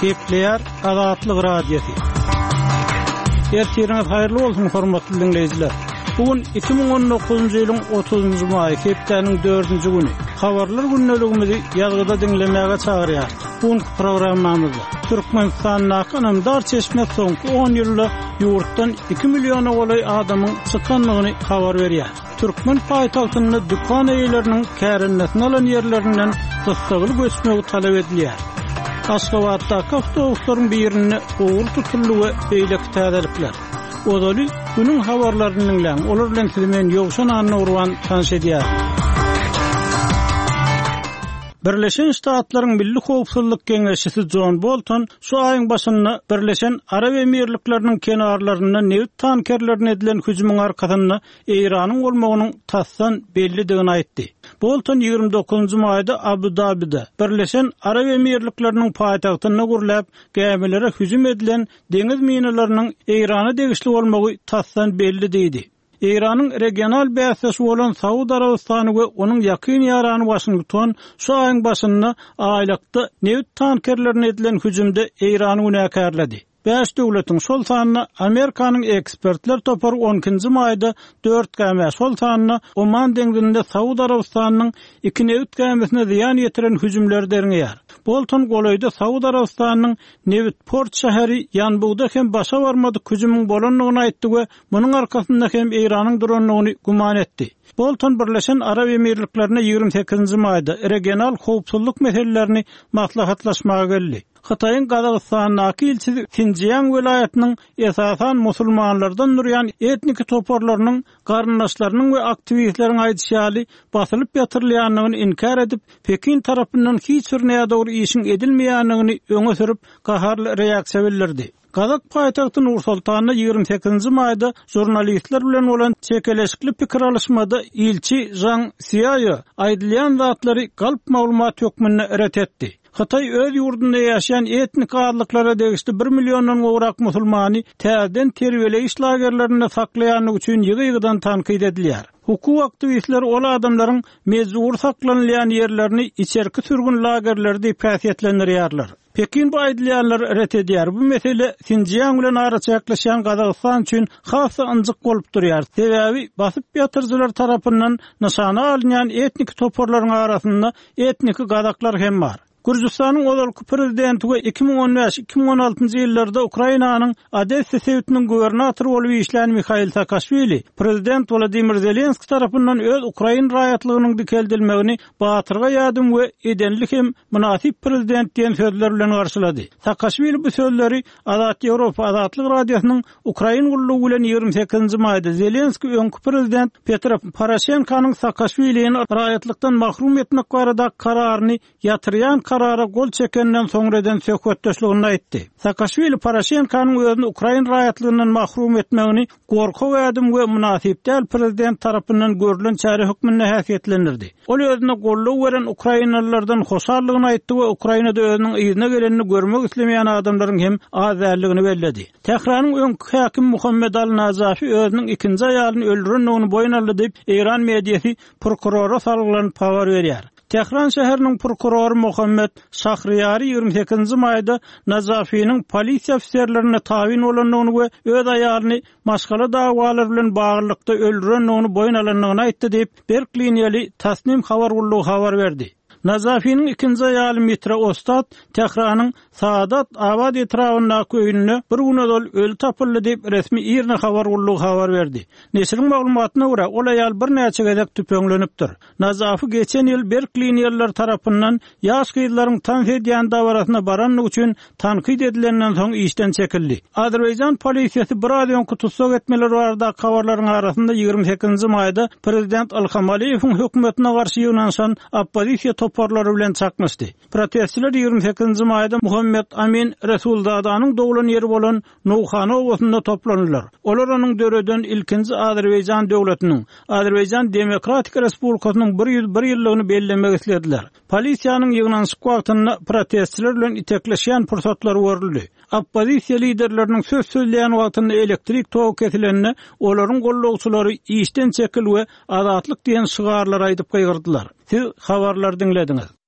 Kepler Azatlyk Radiosu. Ertiriniz hayırlı olsun hormatly dinleyijiler. Bugün 2019-njy ýylyň 30-njy maýy, hepdeniň 4-nji güni. Habarlar günneligimizi ýazgyda dinlemäge çagyrýar. Bugünkü programmamyzda Türkmenistanyň namdar çeşme soňky 10 ýylda ýurtdan 2 milliona golay adamyň çykanlygyny habar berýär. Türkmen paýtagtyny dükkan eýleriniň kärennesini alan ýerlerinden dostagly göçmegi talap edilýär. Aşgabatda avtobuslaryň birini oğul tutulýy beýlek täzelikler. Odaly günüň habarlaryny dinleň. Olar bilen sizden ýogşan anna urwan tanış edýär. Birleşen Ştatlaryň Milli Howpsuzlyk Geňeşçisi John Bolton şu aýyň başynda Birleşen Arab Emirlikleriniň kenarlaryna neft tankerlerine edilen hüjümyň arkasynda Iranyň bolmagynyň tassan bellidigini aýtdy. Bolton 29-njy maýda Abu Dabida Birleşen Arab Emirlikleriniň paýtagtyna gurulap gemilere hüjüm edilen deňiz minalarynyň Irana degişli bolmagy tassan belli diýdi. Iranyň regional bäsesi bolan Saudi Arabistany we onuň ýakyn ýarany Washington şu aýyň başynda aýlykda neft tankerlerine edilen hüjümde Irany günäkärledi. 5 döwletiň şol sanyna Amerikanyň ekspertler topary 10-njy maýda 4 käme şol sanyna Oman deňizinde Saudi Arabistanyň 2 neft kämesine ziýan ýetiren hüjümler derňýär. Bolton golaýda Saudi Arabistanyň Newport şäheri ýanbugda hem başa barmady hüjümüň bolanlygyny aýtdy we munyň arkasynda hem Iranyň duranlygyny guman etdi. Bolton Birleşen Arab Emirliklerine 28-njy maýda regional howpsuzlyk meselelerini maslahatlaşmaga geldi. Xitaýyň Gazagystanyň ilçisi Xinjiang welaýatynyň esasan musulmanlardan durýan etnik toparlarynyň garyndaşlarynyň we aktivistleriň aýdýaly basylyp ýatyrylýanlygyny inkar edip Pekin tarapyndan hiç bir nädäwir işin edilmeýänligini öňe sürüp gaharly reaksiýa bildirdi. Kazak paýtagty Nur-Sultanda 28-njy maýda jurnalistler bilen bolan çekeleşikli pikir alışmada ilçi Zhang Xiaoy aýdylýan zatlary galp maglumat hökmüne ret etdi. Xitay öz ýurdunda ýaşaýan etnik adlyklara degişli 1 millionddan gowrak musulmany täzeden terbiyeleýiş lagerlerinde saklaýanlygy üçin ýygy-ýygydan tanqid edilýär. Hukuk aktivistleri ol adamlaryň mezur saklanýan ýerlerini içerki sürgün lagerlerde päsiýetlendirýärler. Pekin bu aýdylýanlar ret edýär. Bu mesele Xinjiang bilen araça ýaklaşan Gazagystan üçin hasy ynjyk bolup durýar. Sebäbi basyp ýatyrjylar tarapyndan nişana alynýan etnik toparlaryň arasynda etnik gazaklar hem bar. Gürjistanyň olalky prezidenti 2015-2016 ýyllarda Ukrainanyň Odessa şäheriniň gubernatory bolup işlän Mikhail Saakashvili prezident Volodymyr Zelenski tarapyndan öz Ukraina raýatlygynyň dikeldilmegini batyrga ýadym we edenlik hem münasip prezident diýen sözler bilen garşylady. Saakashvili bu sözleri Azat Ýewropa Azatlyk Radiosynyň Ukraina gullugy bilen 28-njy maýda Zelenski öňkü prezident Petro Poroshenkonyň Saakashviliň raýatlykdan mahrum etmek barada kararyny ýatyrýan karara gol çekenden soňradan söhbetdeşligini aýtdy. Saakashvili Poroshenkonyň özüni Ukraina raýatlygyndan mahrum etmegini gorky wagdym we münasip däl prezident tarapyndan görülen çare hökmüne häsiýetlendirdi. Ol özüne golluk beren Ukrainalılardan hoşarlygyny aýtdy we Ukrainada özüniň ýyzyna gelenini görmek islemeýän adamlaryň hem azarlygini belledi. Tehranyň öňkü hakim Muhammed al-Nazafi özüniň ikinji aýalyny öldürenligini boýun aldy diýip Iran mediýasy prokurora salgylanyp habar berýär. Tehran şäheriniň prokurory Muhammed Şahriyari 28-njy maýda Nazafiýanyň polisiýa ofisiýerlerine tabin bolanlygyny we öz aýalyny maşgala dagwalar bilen baglykda öldürenligini boýun alanlygyny aýtdy diýip Berkliniýeli Tasnim habar gullugy habar berdi. Nazafiýanyň ikinji aýaly Mitra Ostad Tehranyň Saadat Abad etrafyndaky köýünde bir günedol öldü tapyldy diýip resmi ýerine habar gullugy habar berdi. Neşriň maglumatyna görä ol aýal bir näçe gezek tüpeňlenipdir. Nazafi geçen ýyl Berkliniýerler tarapyndan ýaş gyzlaryň tanfediýan dawarasyna baranlyk üçin tanqid edilenden soň işden çekildi. Azerbaýjan polisiýasy bir aýdan tutsak etmeleri barada habarlaryň arasynda 28-njy maýda prezident Ilham Aliýewiň hökümetine garşy ýöneşen oppozisiýa toparlary bilen çakmışdy. Protestçiler 28-njy maýda Muhammed Amin Resulzadanyň dowlan ýeri bolan Nowxana owasynda toplandylar. Olar onuň döredän ilkinji Azerbaýjan döwletiniň, Azerbaýjan Demokratik Respublikasynyň 101 ýyllygyny bellemek islediler. Polisiýanyň ýygnanşyk wagtynda protestçiler bilen itekleşýän pursatlary görüldi. Oppozisiýa liderleriniň söz söýleýän wagtynda elektrik tok kesilenine olaryň gollugçylary işden çekil we azatlyk diýen şygarlar aýdyp gaýgyrdylar. Siz habarlar dinlediňiz.